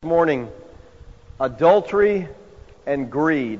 Morning, adultery and greed.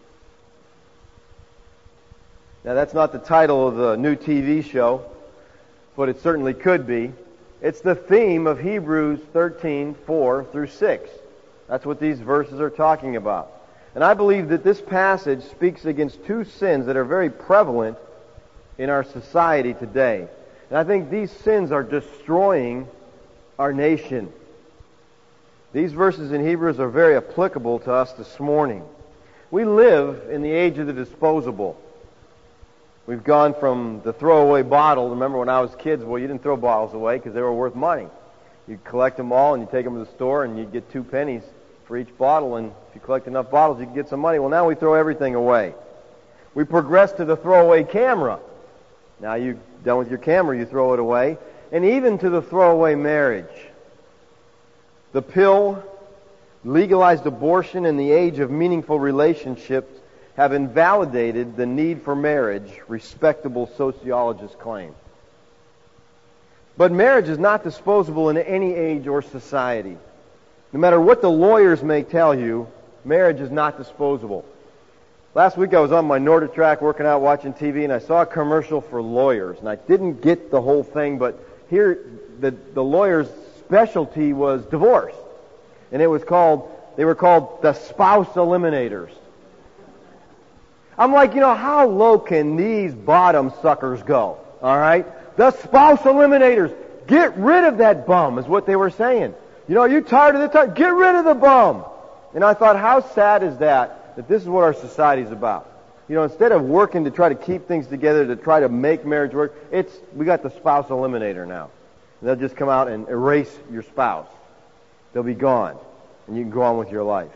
Now that's not the title of the new TV show, but it certainly could be. It's the theme of Hebrews 13:4 through 6. That's what these verses are talking about. And I believe that this passage speaks against two sins that are very prevalent in our society today. And I think these sins are destroying our nation. These verses in Hebrews are very applicable to us this morning. We live in the age of the disposable. We've gone from the throwaway bottle. Remember when I was kids, well, you didn't throw bottles away because they were worth money. You'd collect them all and you take them to the store and you'd get 2 pennies for each bottle, and if you collect enough bottles, you can get some money. Well, now we throw everything away. We progressed to the throwaway camera. Now you're done with your camera, you throw it away. And even to the throwaway marriage. The pill, legalized abortion, and the age of meaningful relationships have invalidated the need for marriage, respectable sociologists claim. But marriage is not disposable in any age or society. No matter what the lawyers may tell you, marriage is not disposable. Last week I was on my NordicTrack working out, watching TV, and I saw a commercial for lawyers. And I didn't get the whole thing, but here the lawyer's specialty was divorce. And they were called the spouse eliminators. I'm like, how low can these bottom suckers go? Alright? The spouse eliminators. Get rid of that bum, is what they were saying. You tired of the get rid of the bum. And I thought, how sad is that this is what our society is about. Instead of working to try to keep things together, to try to make marriage work, we got the spouse eliminator now. They'll just come out and erase your spouse. They'll be gone. And you can go on with your life.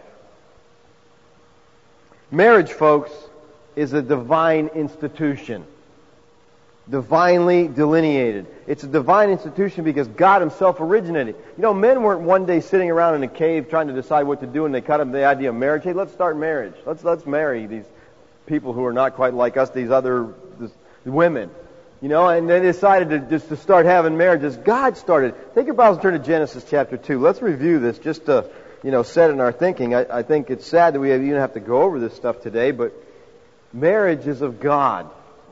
Marriage, folks, is a divine institution. Divinely delineated. It's a divine institution because God Himself originated. Men weren't one day sitting around in a cave trying to decide what to do, and they cut up the idea of marriage. Hey, let's start marriage. Let's marry these people who are not quite like us, these other women. And they decided to start having marriages. God started. Take your Bibles and turn to Genesis chapter 2. Let's review this just to, set in our thinking. I think it's sad that we even have to go over this stuff today, but marriage is of God.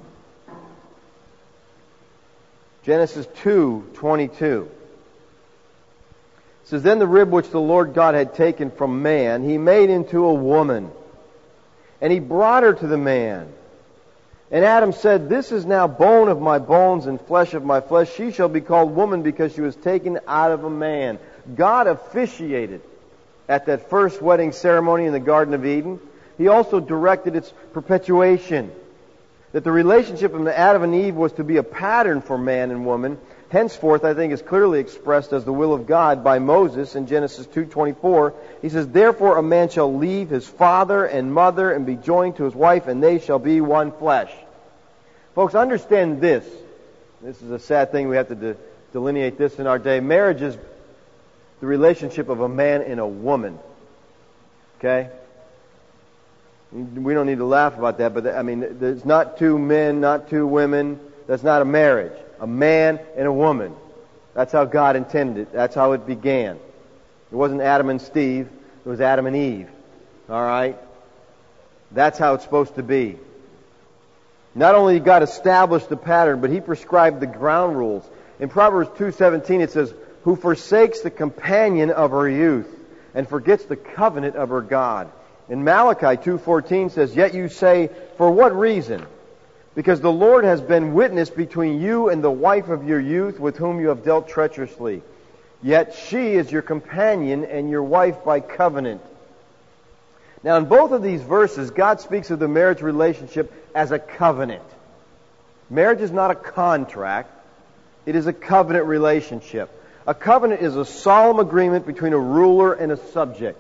Genesis 2:22. It says, "Then the rib which the Lord God had taken from man, He made into a woman, and He brought her to the man. And Adam said, This is now bone of my bones and flesh of my flesh. She shall be called woman because she was taken out of a man." God officiated at that first wedding ceremony in the Garden of Eden. He also directed its perpetuation. That the relationship of Adam and Eve was to be a pattern for man and woman. Henceforth, I think, is clearly expressed as the will of God by Moses in Genesis 2:24. He says, "Therefore a man shall leave his father and mother and be joined to his wife, and they shall be one flesh." Folks, understand this. This is a sad thing. We have to delineate this in our day. Marriage is the relationship of a man and a woman. Okay? We don't need to laugh about that, but there's not 2 men, not 2 women. That's not a marriage. A man and a woman. That's how God intended it. That's how it began. It wasn't Adam and Steve. It was Adam and Eve. Alright? That's how it's supposed to be. Not only did God establish the pattern, but He prescribed the ground rules. In Proverbs 2:17 it says, "Who forsakes the companion of her youth, and forgets the covenant of her God." In Malachi 2:14 says, "Yet you say, for what reason? Because the Lord has been witness between you and the wife of your youth with whom you have dealt treacherously. Yet she is your companion and your wife by covenant." Now in both of these verses, God speaks of the marriage relationship as a covenant. Marriage is not a contract. It is a covenant relationship. A covenant is a solemn agreement between a ruler and a subject.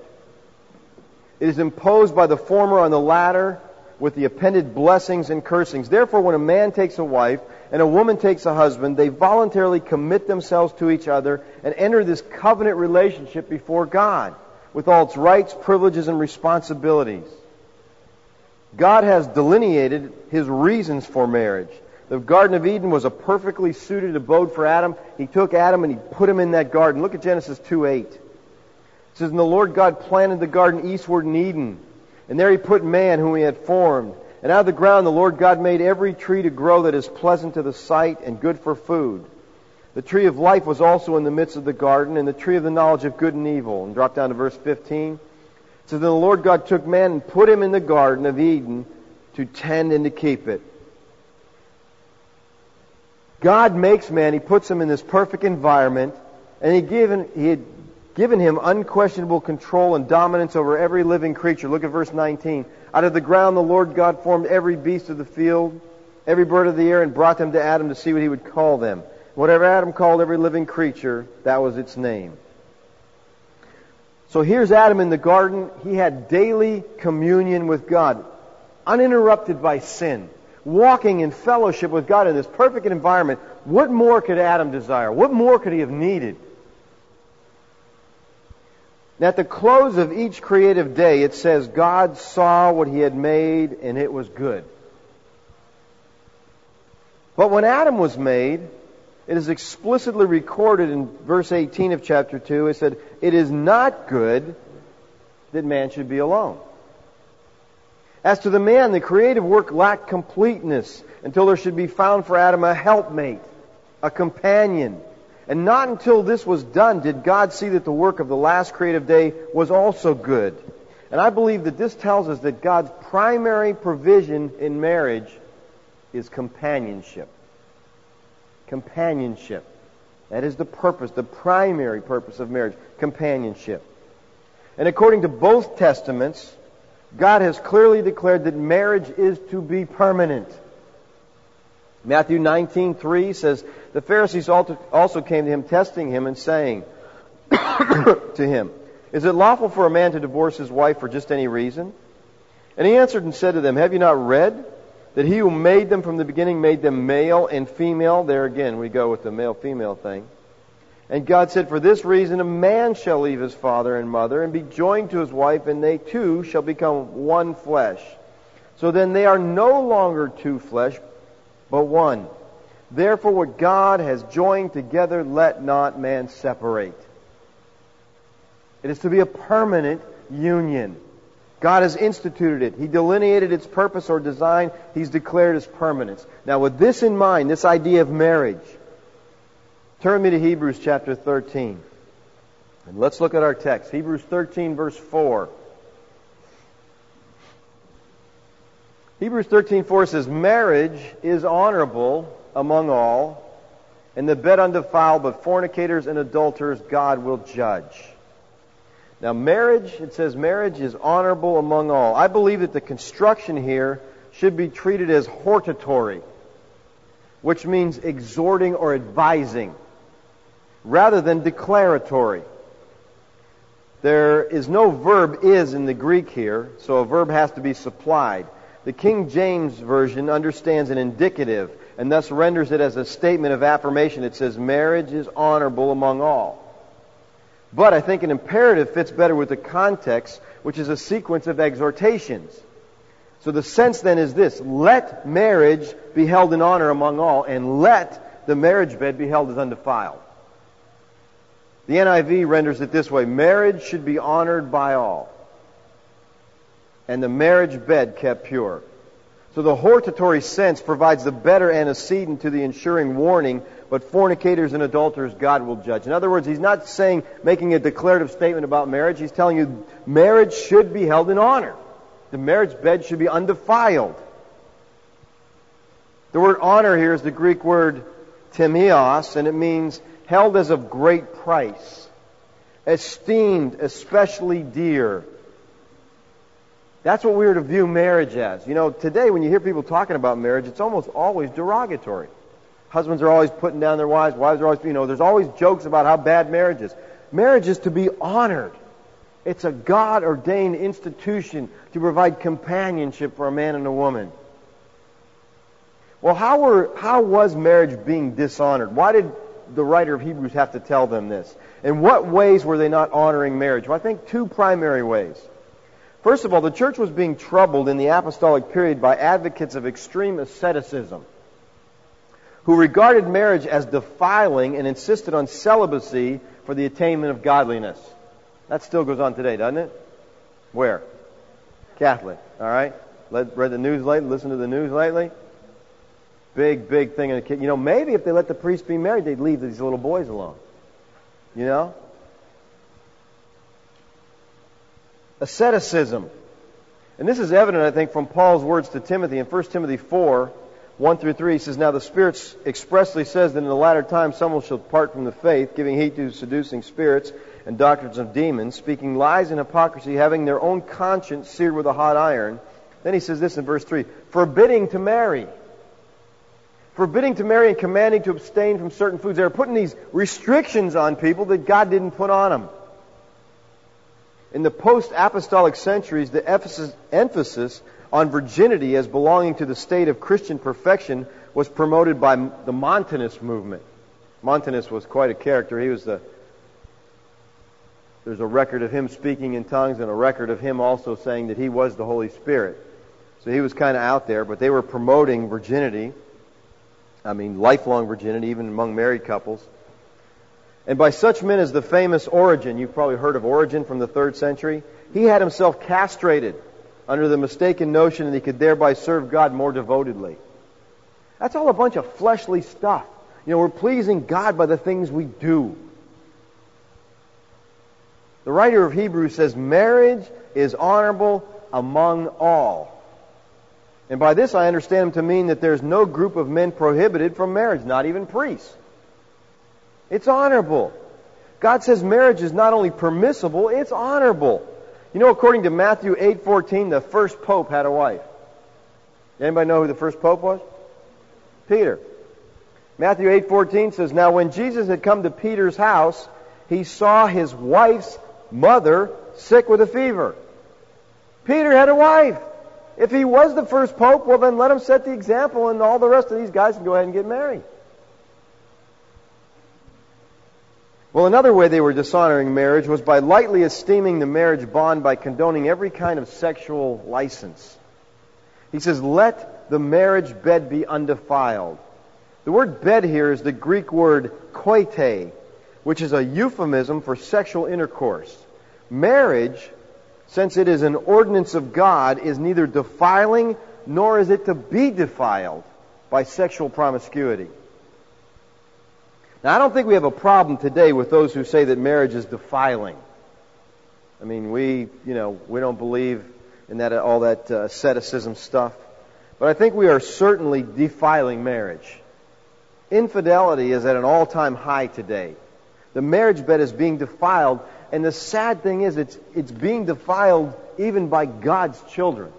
It is imposed by the former on the latter with the appended blessings and cursings. Therefore, when a man takes a wife and a woman takes a husband, they voluntarily commit themselves to each other and enter this covenant relationship before God with all its rights, privileges, and responsibilities. God has delineated His reasons for marriage. The Garden of Eden was a perfectly suited abode for Adam. He took Adam and He put him in that garden. Look at Genesis 2:8. It says, and the Lord God planted the garden eastward in Eden, and there He put man whom He had formed. And out of the ground the Lord God made every tree to grow that is pleasant to the sight and good for food. The tree of life was also in the midst of the garden, and the tree of the knowledge of good and evil. And drop down to verse 15. It says, then the Lord God took man and put him in the garden of Eden to tend and to keep it. God makes man, He puts him in this perfect environment, and He had given him unquestionable control and dominance over every living creature. Look at verse 19. Out of the ground the Lord God formed every beast of the field, every bird of the air, and brought them to Adam to see what he would call them. Whatever Adam called every living creature, that was its name. So here's Adam in the garden. He had daily communion with God, uninterrupted by sin, walking in fellowship with God in this perfect environment. What more could Adam desire? What more could he have needed? And at the close of each creative day, it says, God saw what He had made, and it was good. But when Adam was made, it is explicitly recorded in verse 18 of chapter 2. It said, it is not good that man should be alone. As to the man, the creative work lacked completeness until there should be found for Adam a helpmate, a companion. And not until this was done did God see that the work of the last creative day was also good. And I believe that this tells us that God's primary provision in marriage is companionship. Companionship. That is the purpose, the primary purpose of marriage. Companionship. And according to both testaments, God has clearly declared that marriage is to be permanent. Matthew 19:3 says, the Pharisees also came to Him, testing Him and saying to Him, is it lawful for a man to divorce his wife for just any reason? And He answered and said to them, have you not read that He who made them from the beginning made them male and female? There again we go with the male-female thing. And God said, for this reason a man shall leave his father and mother and be joined to his wife, and they two shall become one flesh. So then they are no longer two flesh, but one. Therefore what God has joined together, let not man separate. It is to be a permanent union. God has instituted it. He delineated its purpose or design. He's declared its permanence. Now with this in mind, this idea of marriage, turn me to Hebrews chapter 13. And let's look at our text. Hebrews 13 verse 4. Hebrews 13:4 says, marriage is honorable among all, and the bed undefiled, but fornicators and adulterers God will judge. Now marriage, it says marriage is honorable among all. I believe that the construction here should be treated as hortatory, which means exhorting or advising, rather than declaratory. There is no verb is in the Greek here, so a verb has to be supplied. The King James Version understands an indicative and thus renders it as a statement of affirmation. It says marriage is honorable among all. But I think an imperative fits better with the context, which is a sequence of exhortations. So the sense then is this: let marriage be held in honor among all, and let the marriage bed be held as undefiled. The NIV renders it this way: marriage should be honored by all, and the marriage bed kept pure. So the hortatory sense provides the better antecedent to the ensuring warning, but fornicators and adulterers God will judge. In other words, he's not making a declarative statement about marriage. He's telling you marriage should be held in honor. The marriage bed should be undefiled. The word honor here is the Greek word timios, and it means held as of great price, esteemed, especially dear. That's what we are to view marriage as. You know, today when you hear people talking about marriage, it's almost always derogatory. Husbands are always putting down their wives. Wives are always, there's always jokes about how bad marriage is. Marriage is to be honored. It's a God-ordained institution to provide companionship for a man and a woman. Well, how was marriage being dishonored? Why did the writer of Hebrews have to tell them this? In what ways were they not honoring marriage? Well, I think two primary ways. First of all, the church was being troubled in the apostolic period by advocates of extreme asceticism, who regarded marriage as defiling and insisted on celibacy for the attainment of godliness. That still goes on today, doesn't it? Where? Catholic. All right? Read the news lately? Listen to the news lately? Big thing in the kid. Maybe if they let the priest be married, they'd leave these little boys alone. Asceticism. And this is evident, I think, from Paul's words to Timothy. In 1 Timothy 4, 1 through 3, he says, "Now the Spirit expressly says that in the latter time someone shall depart from the faith, giving heed to seducing spirits and doctrines of demons, speaking lies and hypocrisy, having their own conscience seared with a hot iron." Then he says this in verse 3, "Forbidding to marry." Forbidding to marry and commanding to abstain from certain foods. They were putting these restrictions on people that God didn't put on them. In the post-apostolic centuries, the emphasis on virginity as belonging to the state of Christian perfection was promoted by the Montanist movement. Montanus was quite a character. There's a record of him speaking in tongues and a record of him also saying that he was the Holy Spirit. So he was kind of out there, but they were promoting virginity. Lifelong virginity, even among married couples. And by such men as the famous Origen, you've probably heard of Origen from the 3rd century, he had himself castrated under the mistaken notion that he could thereby serve God more devotedly. That's all a bunch of fleshly stuff. We're pleasing God by the things we do. The writer of Hebrews says marriage is honorable among all. And by this I understand him to mean that there's no group of men prohibited from marriage, not even priests. It's honorable. God says marriage is not only permissible, it's honorable. According to Matthew 8:14, the first pope had a wife. Anybody know who the first pope was? Peter. Matthew 8:14 says, "Now when Jesus had come to Peter's house, he saw his wife's mother sick with a fever." Peter had a wife. If he was the first pope, well then let him set the example and all the rest of these guys can go ahead and get married. Well, another way they were dishonoring marriage was by lightly esteeming the marriage bond by condoning every kind of sexual license. He says, "Let the marriage bed be undefiled." The word bed here is the Greek word koite, which is a euphemism for sexual intercourse. Marriage, since it is an ordinance of God, is neither defiling nor is it to be defiled by sexual promiscuity. Now, I don't think we have a problem today with those who say that marriage is defiling. We don't believe in that all that asceticism stuff. But I think we are certainly defiling marriage. Infidelity is at an all-time high today. The marriage bed is being defiled, and the sad thing is it's being defiled even by God's children.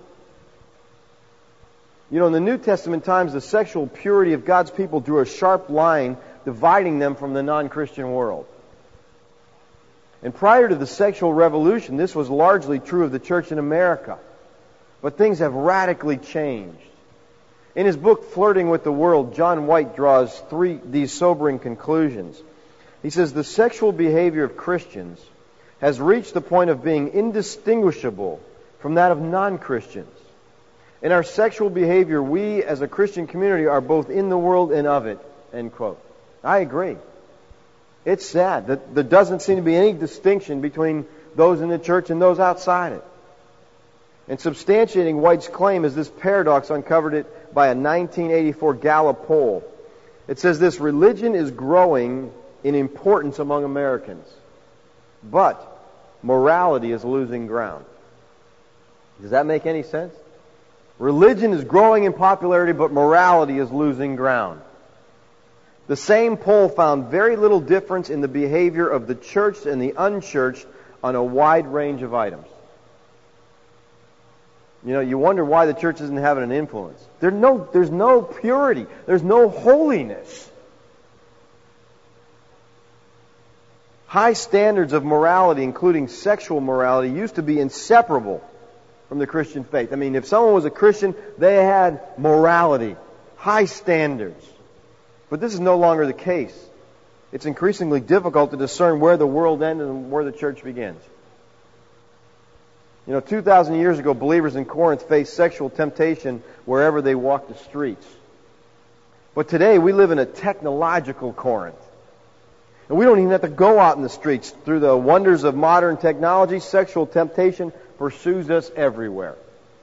In the New Testament times, the sexual purity of God's people drew a sharp line dividing them from the non-Christian world. And prior to the sexual revolution, this was largely true of the church in America. But things have radically changed. In his book, Flirting with the World, John White draws these sobering conclusions. He says, "The sexual behavior of Christians has reached the point of being indistinguishable from that of non-Christians. In our sexual behavior, we as a Christian community are both in the world and of it." End quote. I agree. It's sad that there doesn't seem to be any distinction between those in the church and those outside it. And substantiating White's claim is this paradox uncovered it by a 1984 Gallup poll. It says this: religion is growing in importance among Americans, but morality is losing ground. Does that make any sense? Religion is growing in popularity, but morality is losing ground. The same poll found very little difference in the behavior of the church and the unchurched on a wide range of items. You wonder why the church isn't having an influence. There's no purity. There's no holiness. High standards of morality, including sexual morality, used to be inseparable from the Christian faith. If someone was a Christian, they had morality, high standards. But this is no longer the case. It's increasingly difficult to discern where the world ends and where the church begins. 2,000 years ago, believers in Corinth faced sexual temptation wherever they walked the streets. But today, we live in a technological Corinth. And we don't even have to go out in the streets. Through the wonders of modern technology, sexual temptation pursues us everywhere.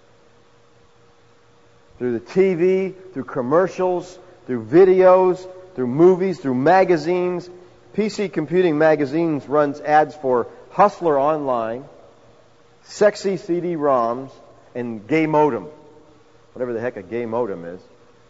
Through the TV, through commercials, through videos, through movies, through magazines. PC Computing Magazines runs ads for Hustler Online, Sexy CD-ROMs, and Gay Modem. Whatever the heck a gay modem is.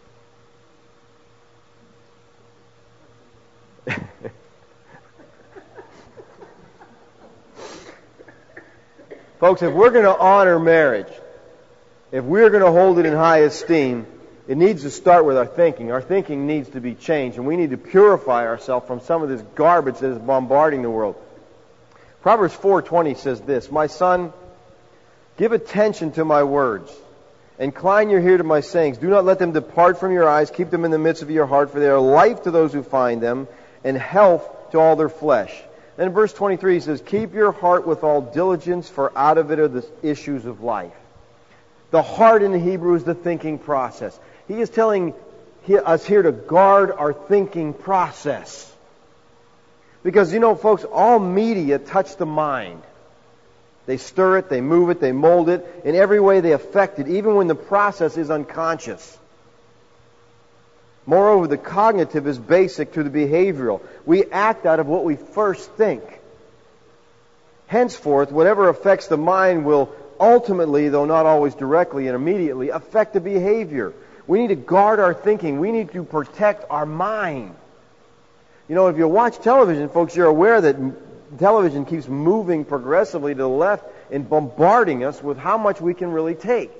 Folks, if we're going to honor marriage, if we're going to hold it in high esteem, it needs to start with our thinking. Our thinking needs to be changed, and we need to purify ourselves from some of this garbage that is bombarding the world. Proverbs 4:20 says this, "My son, give attention to my words. Incline your ear to my sayings. Do not let them depart from your eyes. Keep them in the midst of your heart, for they are life to those who find them, and health to all their flesh." Then in verse 23 he says, "Keep your heart with all diligence, for out of it are the issues of life." The heart in the Hebrew is the thinking process. He is telling us here to guard our thinking process. Because, folks, all media touch the mind. They stir it, they move it, they mold it. In every way they affect it, even when the process is unconscious. Moreover, the cognitive is basic to the behavioral. We act out of what we first think. Henceforth, whatever affects the mind will ultimately, though not always directly and immediately, affect the behavior. We need to guard our thinking. We need to protect our mind. If you watch television, folks, you're aware that television keeps moving progressively to the left and bombarding us with how much we can really take.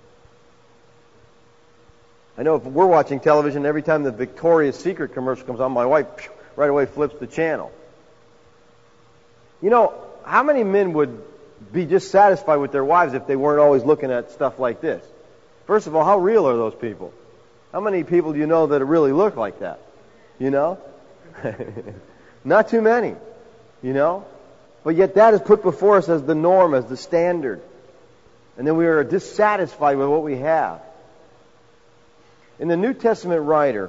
I know if we're watching television, every time the Victoria's Secret commercial comes on, my wife right away flips the channel. How many men would be just satisfied with their wives if they weren't always looking at stuff like this? First of all, how real are those people? How many people do you know that really look like that? Not too many. But yet that is put before us as the norm, as the standard. And then we are dissatisfied with what we have. In the New Testament,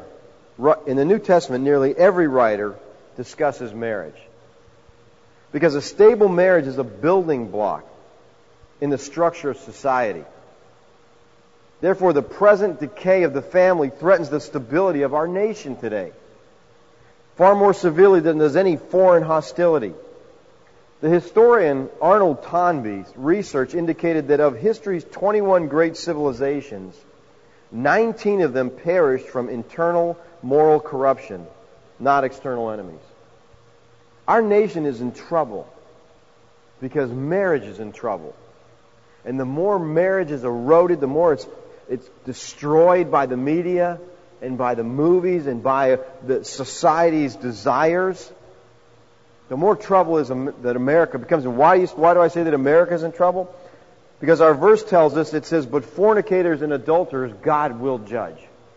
nearly every writer discusses marriage. Because a stable marriage is a building block in the structure of society. Therefore, the present decay of the family threatens the stability of our nation today, far more severely than does any foreign hostility. The historian Arnold Toynbee's research indicated that of history's 21 great civilizations, 19 of them perished from internal moral corruption, not external enemies. Our nation is in trouble because marriage is in trouble. And the more marriage is eroded, the more it's destroyed by the media and by the movies and by the society's desires, the more trouble is that America becomes. And why do I say that America is in trouble? Because our verse tells us, it says, "But fornicators and adulterers God will judge."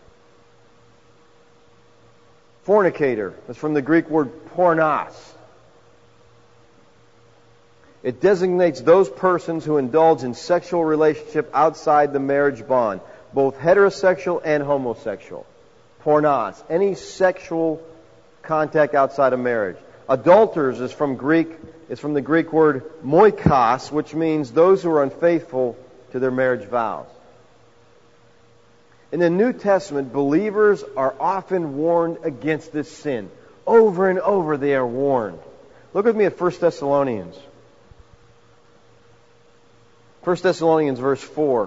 Fornicator, that's from the Greek word pornos. It designates those persons who indulge in sexual relationship outside the marriage bond, both heterosexual and homosexual. Pornos, any sexual contact outside of marriage. Adulterers is from the Greek word moikos, which means those who are unfaithful to their marriage vows. In the New Testament, believers are often warned against this sin. Over and over they are warned. Look with me at 1 Thessalonians. 1 Thessalonians verse 4.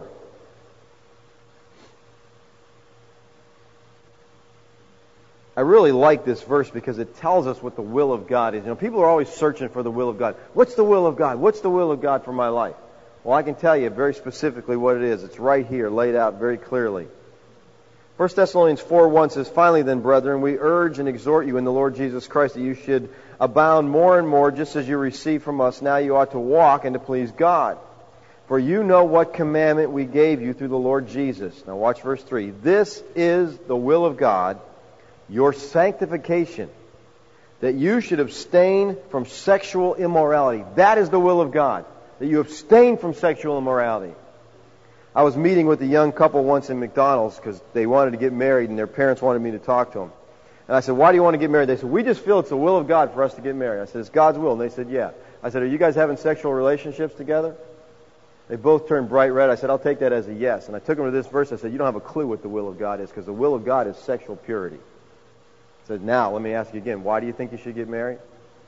I really like this verse because it tells us what the will of God is. People are always searching for the will of God. What's the will of God? What's the will of God for my life? Well, I can tell you very specifically what it is. It's right here, laid out very clearly. 1 Thessalonians 4:1 says, "Finally then, brethren, we urge and exhort you in the Lord Jesus Christ that you should abound more and more, just as you receive from us. Now you ought to walk and to please God. For you know what commandment we gave you through the Lord Jesus." Now watch verse 3. "This is the will of God, your sanctification, that you should abstain from sexual immorality." That is the will of God, that you abstain from sexual immorality. I was meeting with a young couple once in McDonald's because they wanted to get married and their parents wanted me to talk to them. And I said, why do you want to get married? They said, we just feel it's the will of God for us to get married. I said, it's God's will. And they said, yeah. I said, are you guys having sexual relationships together? They both turned bright red. I said, I'll take that as a yes. And I took them to this verse. I said, you don't have a clue what the will of God is, because the will of God is sexual purity. I said, now, let me ask you again, why do you think you should get married?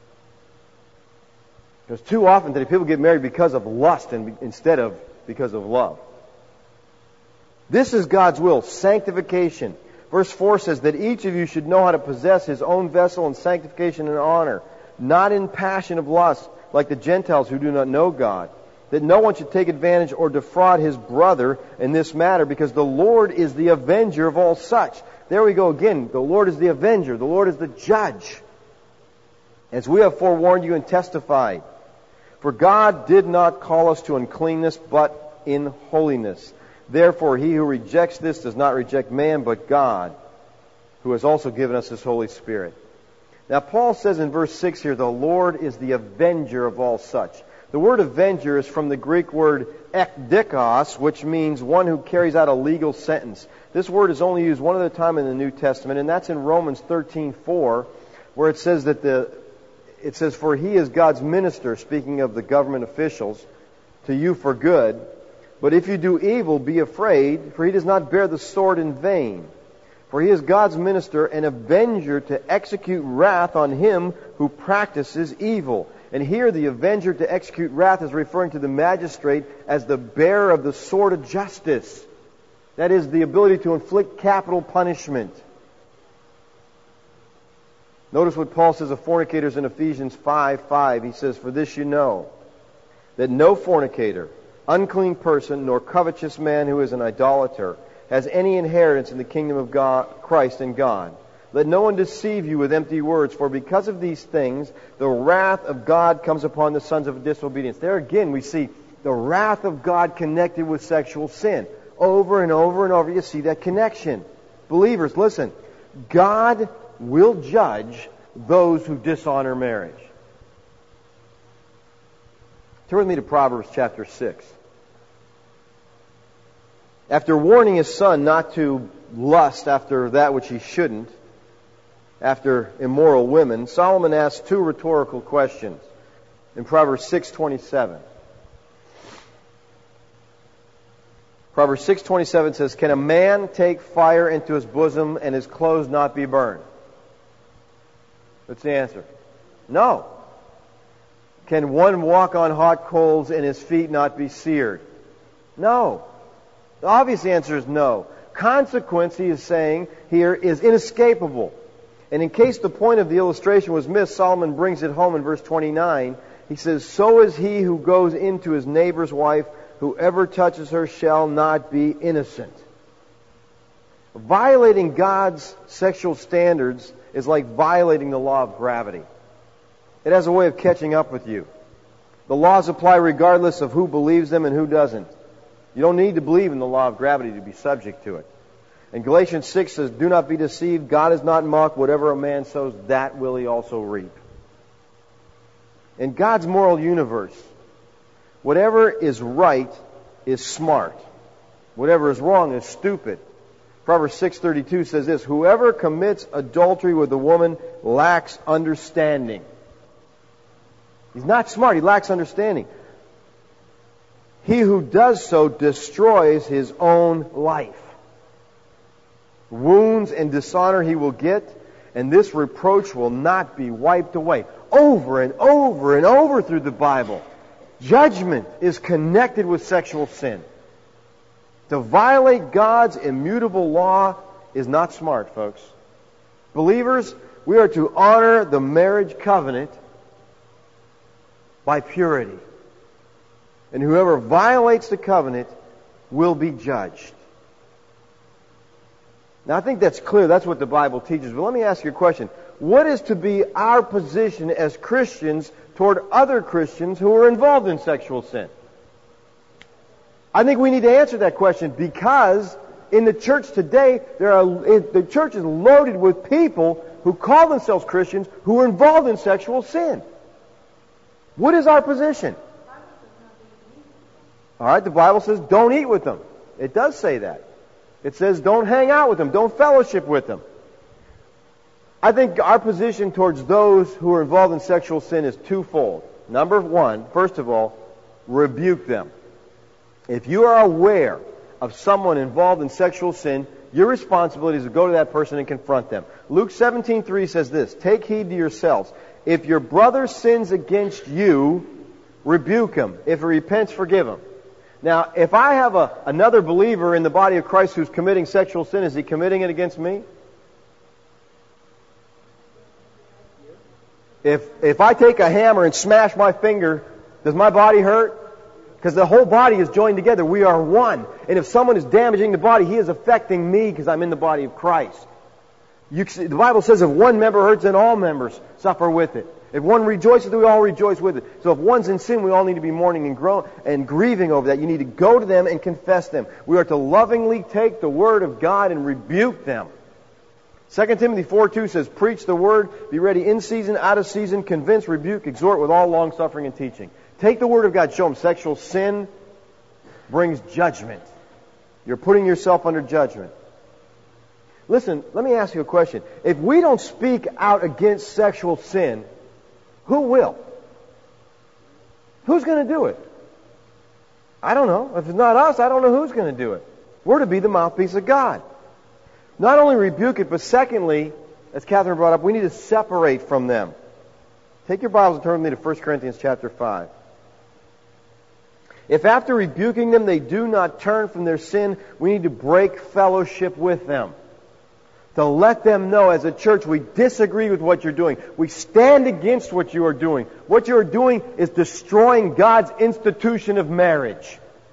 Because too often today people get married because of lust instead of because of love. This is God's will, sanctification. Verse 4 says that each of you should know how to possess his own vessel in sanctification and honor, not in passion of lust, like the Gentiles who do not know God. That no one should take advantage or defraud his brother in this matter, because the Lord is the avenger of all such. There we go again. The Lord is the avenger. The Lord is the judge. As we have forewarned you and testified. For God did not call us to uncleanness, but in holiness. Therefore, he who rejects this does not reject man, but God, who has also given us his Holy Spirit. Now, Paul says in verse 6 here, the Lord is the avenger of all such. The word avenger is from the Greek word ekdikos, which means one who carries out a legal sentence. This word is only used one other time in the New Testament, and that's in Romans 13:4, where it says for he is God's minister, speaking of the government officials, to you for good. But if you do evil, be afraid, for he does not bear the sword in vain. For he is God's minister, an avenger to execute wrath on him who practices evil. And here the avenger to execute wrath is referring to the magistrate as the bearer of the sword of justice. That is, the ability to inflict capital punishment. Notice what Paul says of fornicators in Ephesians 5:5. He says, for this you know, that no fornicator, unclean person, nor covetous man who is an idolater has any inheritance in the kingdom of God, Christ and God. Let no one deceive you with empty words, for because of these things, the wrath of God comes upon the sons of disobedience. There again we see the wrath of God connected with sexual sin. Over and over and over you see that connection. Believers, listen, God will judge those who dishonor marriage. Turn with me to Proverbs chapter 6. After warning his son not to lust after that which he shouldn't, after immoral women, Solomon asks two rhetorical questions in Proverbs 6:27. Proverbs 6:27 says, can a man take fire into his bosom and his clothes not be burned? What's the answer? No. Can one walk on hot coals and his feet not be seared? No. The obvious answer is no. Consequence, he is saying here, is inescapable. And in case the point of the illustration was missed, Solomon brings it home in verse 29. He says, so is he who goes into his neighbor's wife. Whoever touches her shall not be innocent. Violating God's sexual standards is like violating the law of gravity. It has a way of catching up with you. The laws apply regardless of who believes them and who doesn't. You don't need to believe in the law of gravity to be subject to it. And Galatians 6 says, do not be deceived. God is not mocked. Whatever a man sows, that will he also reap. In God's moral universe, whatever is right is smart. Whatever is wrong is stupid. Proverbs 6:32 says this, whoever commits adultery with a woman lacks understanding. He's not smart. He lacks understanding. He who does so destroys his own life. Wounds and dishonor he will get, and this reproach will not be wiped away. Over and over and over through the Bible, judgment is connected with sexual sin. To violate God's immutable law is not smart, folks. Believers, we are to honor the marriage covenant by purity. And whoever violates the covenant will be judged. Now, I think that's clear. That's what the Bible teaches. But let me ask you a question. What is to be our position as Christians toward other Christians who are involved in sexual sin? I think we need to answer that question, because in the church today, the church is loaded with people who call themselves Christians who are involved in sexual sin. What is our position? All right, the Bible says don't eat with them. It does say that. It says don't hang out with them. Don't fellowship with them. I think our position towards those who are involved in sexual sin is twofold. Number one, first of all, rebuke them. If you are aware of someone involved in sexual sin, your responsibility is to go to that person and confront them. Luke 17:3 says this, "Take heed to yourselves. If your brother sins against you, rebuke him. If he repents, forgive him." Now, if I have another believer in the body of Christ who's committing sexual sin, is he committing it against me? If I take a hammer and smash my finger, does my body hurt? Because the whole body is joined together. We are one. And if someone is damaging the body, he is affecting me because I'm in the body of Christ. The Bible says if one member hurts, then all members suffer with it. If one rejoices, we all rejoice with it. So if one's in sin, we all need to be mourning and grieving over that. You need to go to them and confess them. We are to lovingly take the Word of God and rebuke them. 2 Timothy 4:2 says, "Preach the Word, be ready in season, out of season, convince, rebuke, exhort with all long-suffering and teaching." Take the Word of God, show them sexual sin brings judgment. You're putting yourself under judgment. Listen, let me ask you a question. If we don't speak out against sexual sin, who will? Who's going to do it? I don't know. If it's not us, I don't know who's going to do it. We're to be the mouthpiece of God. Not only rebuke it, but secondly, as Catherine brought up, we need to separate from them. Take your Bibles and turn with me to 1 Corinthians chapter 5. If after rebuking them they do not turn from their sin, we need to break fellowship with them. To let them know as a church we disagree with what you're doing. We stand against what you are doing. What you are doing is destroying God's institution of marriage.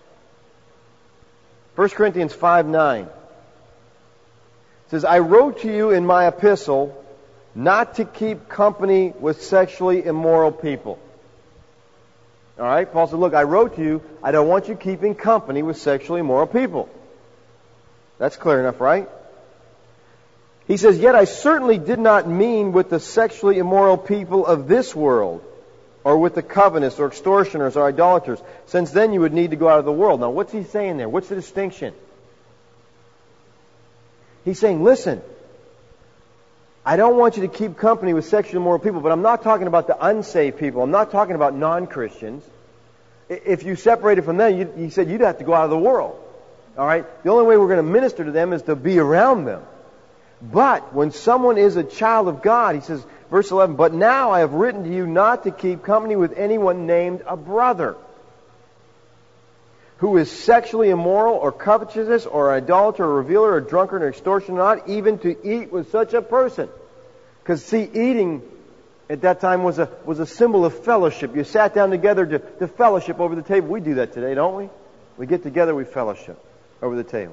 1 Corinthians 5:9 says, "I wrote to you in my epistle not to keep company with sexually immoral people." All right? Paul said, look, I wrote to you, I don't want you keeping company with sexually immoral people. That's clear enough, right? He says, "Yet I certainly did not mean with the sexually immoral people of this world, or with the covetous, or extortioners, or idolaters, since then you would need to go out of the world." Now, what's he saying there? What's the distinction? He's saying, listen, I don't want you to keep company with sexually immoral people, but I'm not talking about the unsaved people. I'm not talking about non-Christians. If you separated from them, he said you'd have to go out of the world. All right? The only way we're going to minister to them is to be around them. But when someone is a child of God, he says, verse 11, "But now I have written to you not to keep company with anyone named a brother, who is sexually immoral, or covetous, or idolater, or revealer, or drunkard, or extortioner, not even to eat with such a person." Because see, eating at that time was a symbol of fellowship. You sat down together to fellowship over the table. We do that today, don't we? We get together, we fellowship over the table.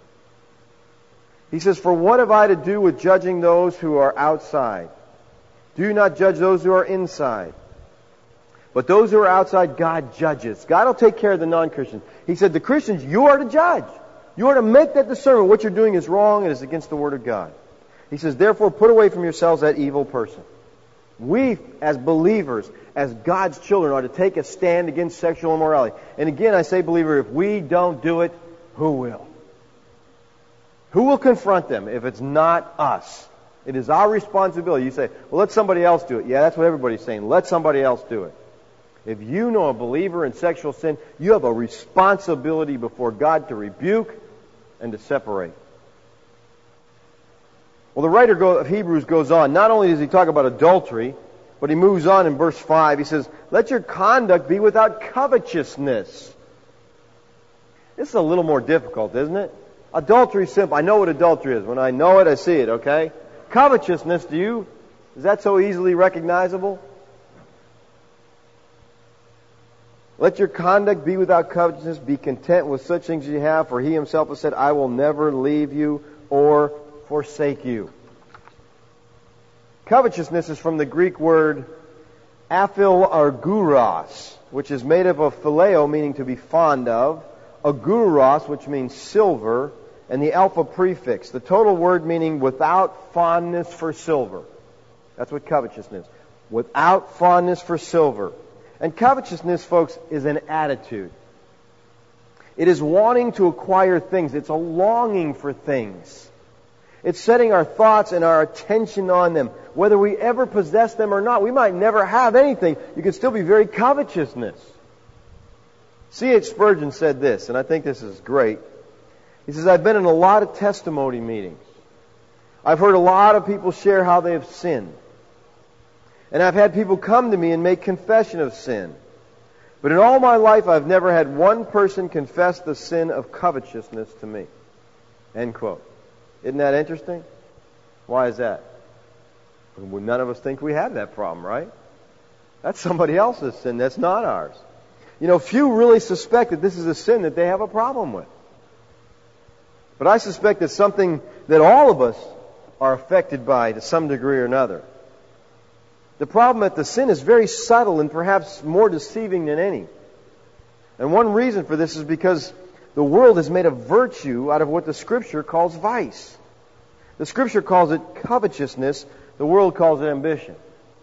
He says, "For what have I to do with judging those who are outside? Do not judge those who are inside. But those who are outside, God judges." God will take care of the non-Christians. He said, the Christians, you are to judge. You are to make that discernment. What you're doing is wrong and is against the Word of God. He says, "Therefore, put away from yourselves that evil person." We, as believers, as God's children, are to take a stand against sexual immorality. And again, I say, believer, if we don't do it, who will? Who will confront them if it's not us? It is our responsibility. You say, well, let somebody else do it. Yeah, that's what everybody's saying. Let somebody else do it. If you know a believer in sexual sin, you have a responsibility before God to rebuke and to separate. Well, the writer of Hebrews goes on. Not only does he talk about adultery, but he moves on in verse 5. He says, "Let your conduct be without covetousness." This is a little more difficult, isn't it? Adultery is simple. I know what adultery is. When I know it, I see it, okay? Covetousness, is that so easily recognizable? "Let your conduct be without covetousness. Be content with such things as you have, for he himself has said, I will never leave you or forsake you." Covetousness is from the Greek word aphilarguros, which is made up of phileo, meaning to be fond of, aguros, which means silver, and the alpha prefix, the total word meaning without fondness for silver. That's what covetousness is. Without fondness for silver. And covetousness, folks, is an attitude. It is wanting to acquire things. It's a longing for things. It's setting our thoughts and our attention on them. Whether we ever possess them or not, we might never have anything. You can still be very covetousness. C.H. Spurgeon said this, and I think this is great. He says, I've been in a lot of testimony meetings. I've heard a lot of people share how they have sinned. And I've had people come to me and make confession of sin. But in all my life, I've never had one person confess the sin of covetousness to me. End quote. Isn't that interesting? Why is that? Well, none of us think we have that problem, right? That's somebody else's sin. That's not ours. You know, few really suspect that this is a sin that they have a problem with. But I suspect it's something that all of us are affected by to some degree or another. The problem that the sin is very subtle and perhaps more deceiving than any. And one reason for this is because the world has made a virtue out of what the Scripture calls vice. The Scripture calls it covetousness. The world calls it ambition.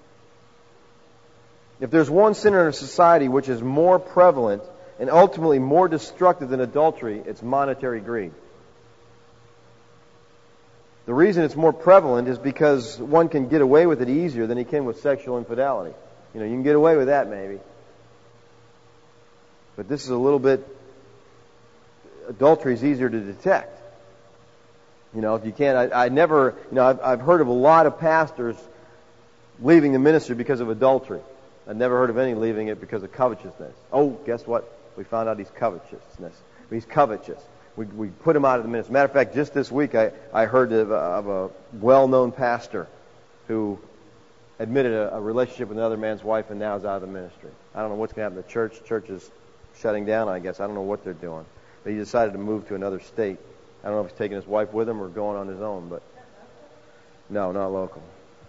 If there's one sin in our society which is more prevalent and ultimately more destructive than adultery, it's monetary greed. The reason it's more prevalent is because one can get away with it easier than he can with sexual infidelity. You know, you can get away with that maybe. But this is a little bit, adultery is easier to detect. You know, if you can't, I've heard of a lot of pastors leaving the ministry because of adultery. I've never heard of any leaving it because of covetousness. Oh, guess what? We found out he's covetousness. He's covetous. We put him out of the ministry. Matter of fact, just this week I heard of a well-known pastor who admitted a relationship with another man's wife and now is out of the ministry. I don't know what's going to happen to the church. Church is shutting down, I guess. I don't know what they're doing. But he decided to move to another state. I don't know if he's taking his wife with him or going on his own, but no, not local.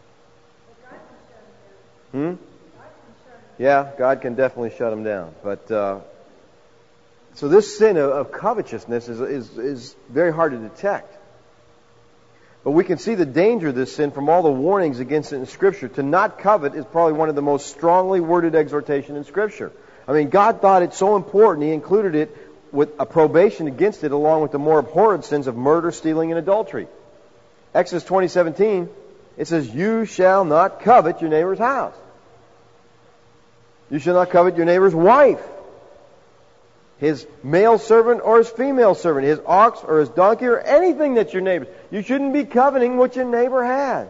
Yeah, God can definitely shut him down. But so this sin of covetousness is very hard to detect. But we can see the danger of this sin from all the warnings against it in Scripture. To not covet is probably one of the most strongly worded exhortation in Scripture. I mean, God thought it so important, He included it with a probation against it along with the more abhorrent sins of murder, stealing, and adultery. Exodus 20:17, it says, you shall not covet your neighbor's house. You shall not covet your neighbor's wife, his male servant or his female servant, his ox or his donkey or anything that's your neighbor's. You shouldn't be coveting what your neighbor has.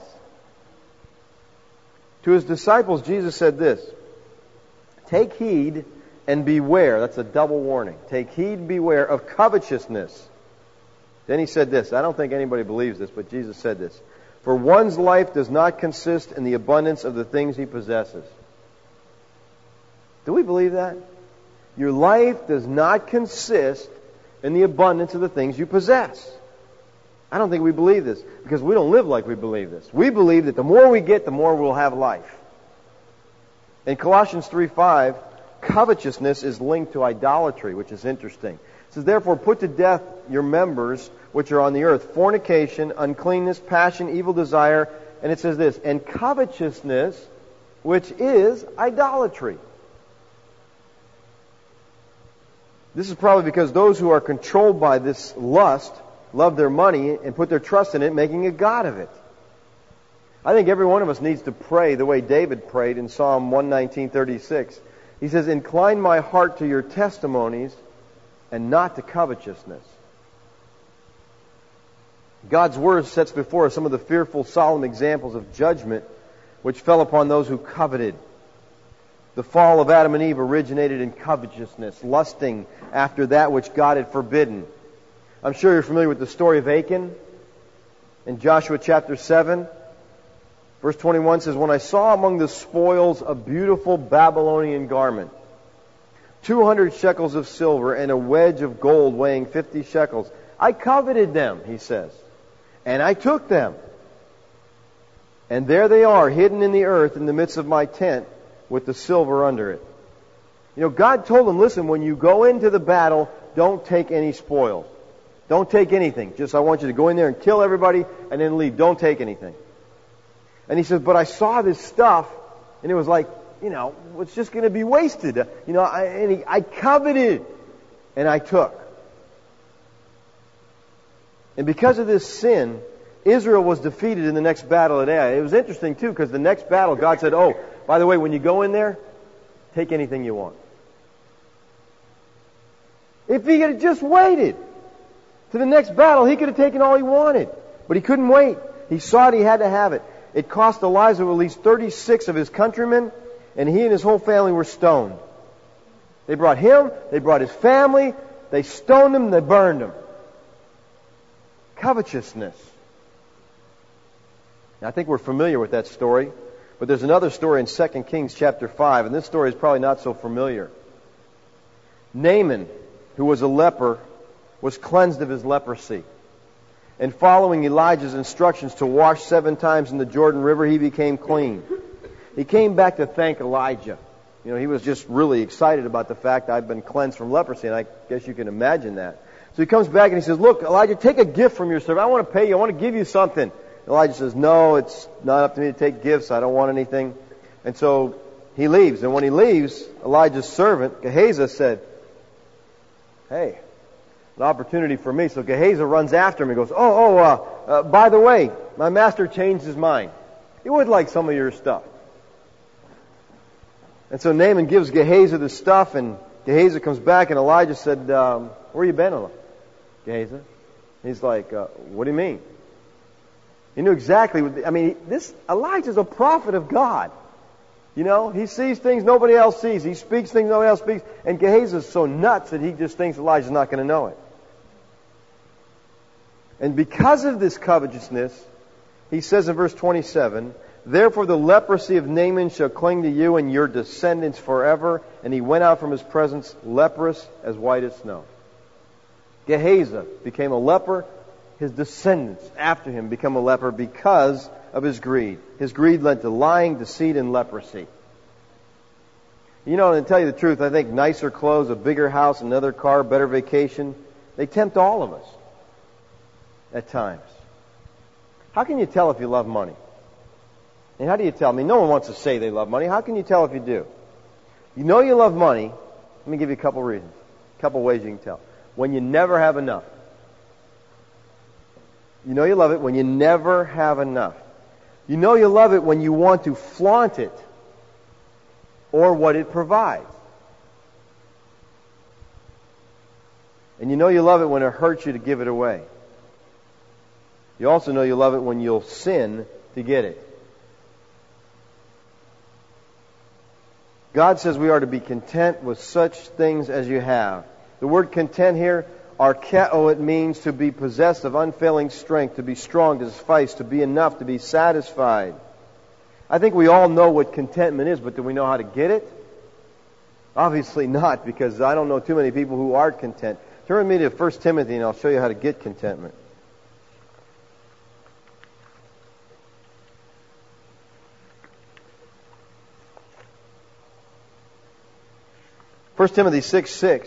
To His disciples, Jesus said this, take heed and beware. That's a double warning. Take heed, beware of covetousness. Then He said this. I don't think anybody believes this, but Jesus said this. For one's life does not consist in the abundance of the things he possesses. Do we believe that? Your life does not consist in the abundance of the things you possess. I don't think we believe this because we don't live like we believe this. We believe that the more we get, the more we'll have life. In Colossians 3:5, covetousness is linked to idolatry, which is interesting. It says, therefore put to death your members which are on the earth, fornication, uncleanness, passion, evil desire, and it says this, and covetousness, which is idolatry. This is probably because those who are controlled by this lust love their money and put their trust in it, making a god of it. I think every one of us needs to pray the way David prayed in Psalm 119:36. He says, incline my heart to your testimonies and not to covetousness. God's Word sets before us some of the fearful, solemn examples of judgment which fell upon those who coveted. The fall of Adam and Eve originated in covetousness, lusting after that which God had forbidden. I'm sure you're familiar with the story of Achan in Joshua chapter 7. Verse 21 says, when I saw among the spoils a beautiful Babylonian garment, 200 shekels of silver and a wedge of gold weighing 50 shekels, I coveted them, he says, and I took them. And there they are, hidden in the earth in the midst of my tent, with the silver under it. You know, God told them, listen, when you go into the battle, don't take any spoils. Don't take anything. Just I want you to go in there and kill everybody and then leave. Don't take anything. And he says, but I saw this stuff and it was like, you know, it's just going to be wasted. You know, I coveted and I took. And because of this sin, Israel was defeated in the next battle at Ai. It was interesting, too, because the next battle, God said, oh, by the way, when you go in there, take anything you want. If he had just waited to the next battle, he could have taken all he wanted. But he couldn't wait. He saw it, he had to have it. It cost Elijah at least 36 of his countrymen, and he and his whole family were stoned. They brought him, they brought his family, they stoned him, they burned him. Covetousness. Now, I think we're familiar with that story, but there's another story in 2 Kings chapter 5, and this story is probably not so familiar. Naaman, who was a leper, was cleansed of his leprosy. And following Elijah's instructions to wash 7 times in the Jordan River, he became clean. He came back to thank Elijah. You know, he was just really excited about the fact I've been cleansed from leprosy, and I guess you can imagine that. So he comes back and he says, look, Elijah, take a gift from your servant. I want to pay you. I want to give you something. Elijah says, no, it's not up to me to take gifts. I don't want anything. And so he leaves. And when he leaves, Elijah's servant, Gehazi, said, hey, an opportunity for me. So Gehazi runs after him and goes, by the way, my master changed his mind. He would like some of your stuff. And so Naaman gives Gehazi the stuff, and Gehazi comes back, and Elijah said, where you been, Gehazi? He's like, what do you mean? He knew exactly. Elijah's a prophet of God. You know, he sees things nobody else sees. He speaks things nobody else speaks. And Gehazi is so nuts that he just thinks Elijah's not going to know it. And because of this covetousness, he says in verse 27, therefore the leprosy of Naaman shall cling to you and your descendants forever. And he went out from his presence leprous as white as snow. Gehazi became a leper. His descendants after him become a leper because of his greed. His greed led to lying, deceit, and leprosy. You know, and to tell you the truth, I think nicer clothes, a bigger house, another car, better vacation, they tempt all of us at times. How can you tell if you love money? And how do you tell? I mean, no one wants to say they love money. How can you tell if you do? You know you love money. Let me give you a couple reasons, a couple ways you can tell. When you never have enough. You know you love it when you never have enough. You know you love it when you want to flaunt it or what it provides. And you know you love it when it hurts you to give it away. You also know you love it when you'll sin to get it. God says we are to be content with such things as you have. The word content here, arkeo, it means to be possessed of unfailing strength, to be strong, to suffice, to be enough, to be satisfied. I think we all know what contentment is, but do we know how to get it? Obviously not, because I don't know too many people who are content. Turn with me to 1 Timothy and I'll show you how to get contentment. 1 Timothy 6:6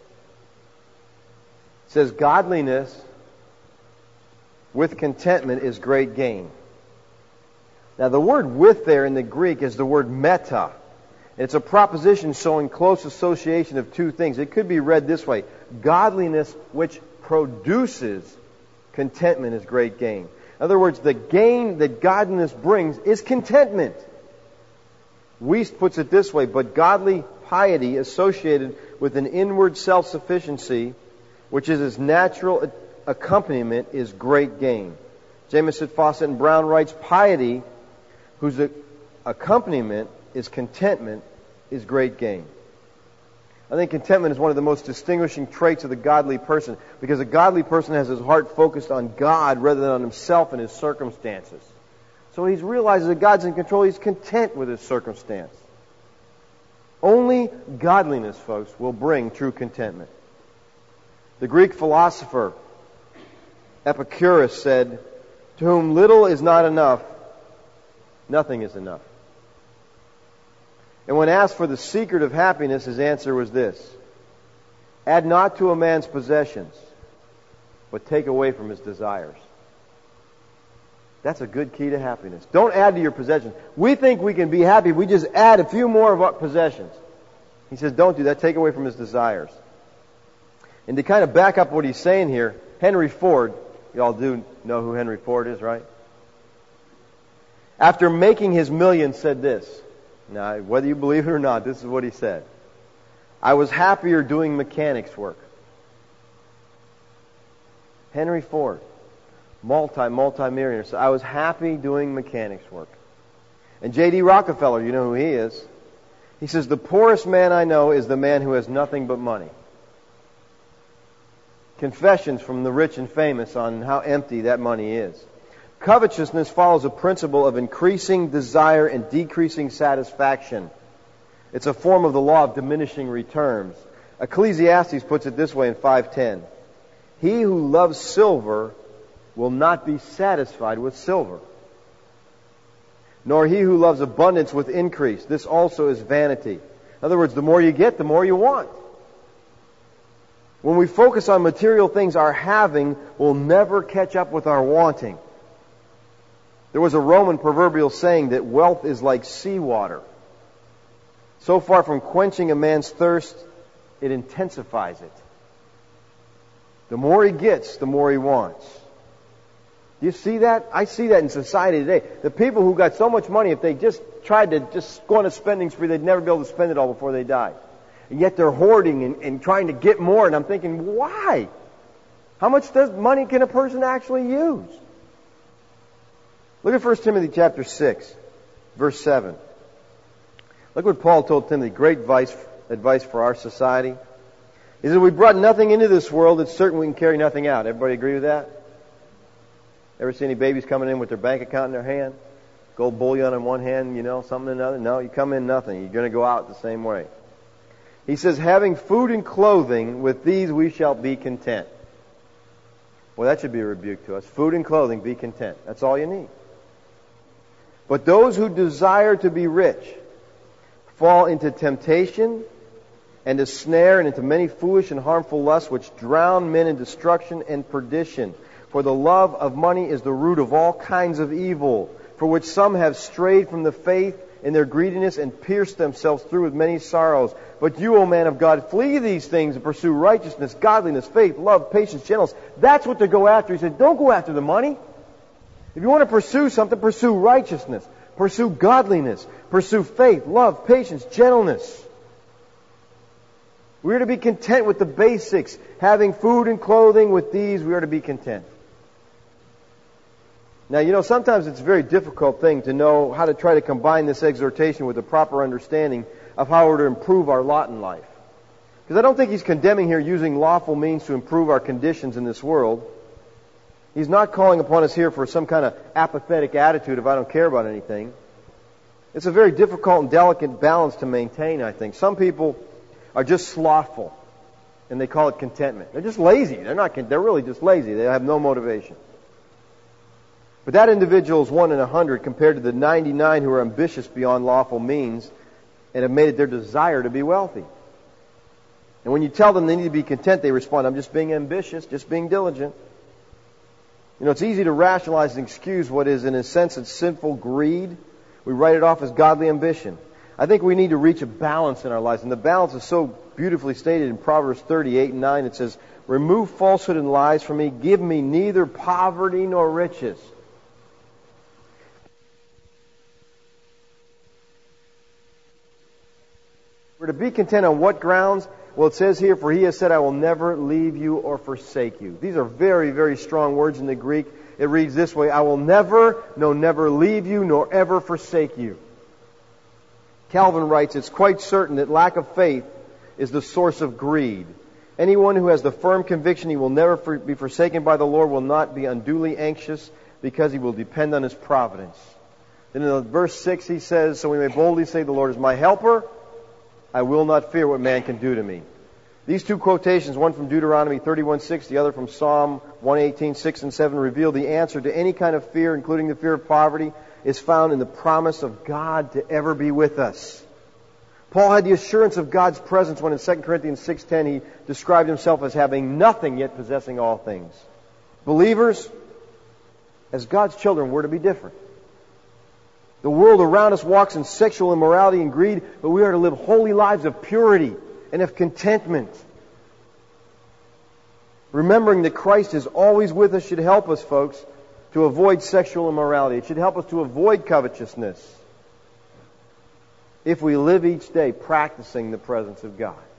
says, godliness with contentment is great gain. Now the word with there in the Greek is the word meta. It's a proposition showing close association of two things. It could be read this way: godliness which produces contentment is great gain. In other words, the gain that godliness brings is contentment. Wuest puts it this way: but godly piety associated with an inward self-sufficiency, which is its natural accompaniment, is great gain. Jamieson, Fawcett, and Brown writes, piety, whose accompaniment is contentment, is great gain. I think contentment is one of the most distinguishing traits of the godly person, because a godly person has his heart focused on God rather than on himself and his circumstances. So he realizes that God's in control. He's content with his circumstance. Only godliness, folks, will bring true contentment. The Greek philosopher Epicurus said, to whom little is not enough, nothing is enough. And when asked for the secret of happiness, his answer was this: add not to a man's possessions, but take away from his desires. That's a good key to happiness. Don't add to your possessions. We think we can be happy if we just add a few more of our possessions. He says, don't do that. Take away from his desires. And to kind of back up what he's saying here, Henry Ford, You all do know who Henry Ford is, right? After making his millions, said this. Now, whether you believe it or not, this is what he said. I was happier doing mechanics work. Henry Ford, multi-millionaire. So I was happy doing mechanics work. And J.D. Rockefeller, you know who he is. He says, the poorest man I know is the man who has nothing but money. Confessions from the rich and famous on how empty that money is. Covetousness follows a principle of increasing desire and decreasing satisfaction. It's a form of the law of diminishing returns. Ecclesiastes puts it this way in 5:10. He who loves silver will not be satisfied with silver, nor he who loves abundance with increase. This also is vanity. In other words, the more you get, the more you want. When we focus on material things, our having will never catch up with our wanting. There was a Roman proverbial saying that wealth is like seawater. So far from quenching a man's thirst, it intensifies it. The more he gets, the more he wants. Do you see that? I see that in society today. The people who got so much money, if they just tried to just go on a spending spree, they'd never be able to spend it all before they died. And yet they're hoarding and trying to get more. And I'm thinking, why? How much money can a person actually use? Look at 1 Timothy chapter 6, verse 7. Look what Paul told Timothy. Great advice for our society. He said, we brought nothing into this world. It's certain we can carry nothing out. Everybody agree with that? Ever see any babies coming in with their bank account in their hand? Gold bullion in one hand, something in another? No, you come in nothing. You're going to go out the same way. He says, having food and clothing, with these we shall be content. Well, that should be a rebuke to us. Food and clothing, be content. That's all you need. But those who desire to be rich fall into temptation and a snare and into many foolish and harmful lusts which drown men in destruction and perdition. For the love of money is the root of all kinds of evil, for which some have strayed from the faith in their greediness and pierced themselves through with many sorrows. But you, O man of God, flee these things and pursue righteousness, godliness, faith, love, patience, gentleness. That's what to go after. He said, don't go after the money. If you want to pursue something, pursue righteousness, pursue godliness, pursue faith, love, patience, gentleness. We are to be content with the basics. Having food and clothing, with these we are to be content. Now, sometimes it's a very difficult thing to know how to try to combine this exhortation with a proper understanding of how we're to improve our lot in life. Because I don't think he's condemning here using lawful means to improve our conditions in this world. He's not calling upon us here for some kind of apathetic attitude of I don't care about anything. It's a very difficult and delicate balance to maintain, I think. Some people are just slothful, and they call it contentment. They're just lazy. They're really just lazy. They have no motivation. But that individual is 1 in 100 compared to the 99 who are ambitious beyond lawful means and have made it their desire to be wealthy. And when you tell them they need to be content, they respond, I'm just being ambitious, just being diligent. It's easy to rationalize and excuse what is, in a sense, it's sinful greed. We write it off as godly ambition. I think we need to reach a balance in our lives. And the balance is so beautifully stated in Proverbs 38:9. It says, remove falsehood and lies from me. Give me neither poverty nor riches. We're to be content on what grounds? Well, it says here, for he has said, I will never leave you or forsake you. These are very, very strong words in the Greek. It reads this way, I will never leave you, nor ever forsake you. Calvin writes, it's quite certain that lack of faith is the source of greed. Anyone who has the firm conviction he will never be forsaken by the Lord will not be unduly anxious because he will depend on His providence. Then in verse 6 he says, so we may boldly say, the Lord is my helper. I will not fear what man can do to me. These two quotations, one from Deuteronomy 31:6, the other from Psalm 118:6 and 7, reveal the answer to any kind of fear, including the fear of poverty, is found in the promise of God to ever be with us. Paul had the assurance of God's presence when in 2 Corinthians 6:10 he described himself as having nothing yet possessing all things. Believers, as God's children, we're to be different. The world around us walks in sexual immorality and greed, but we are to live holy lives of purity and of contentment. Remembering that Christ is always with us should help us, folks, to avoid sexual immorality. It should help us to avoid covetousness if we live each day practicing the presence of God.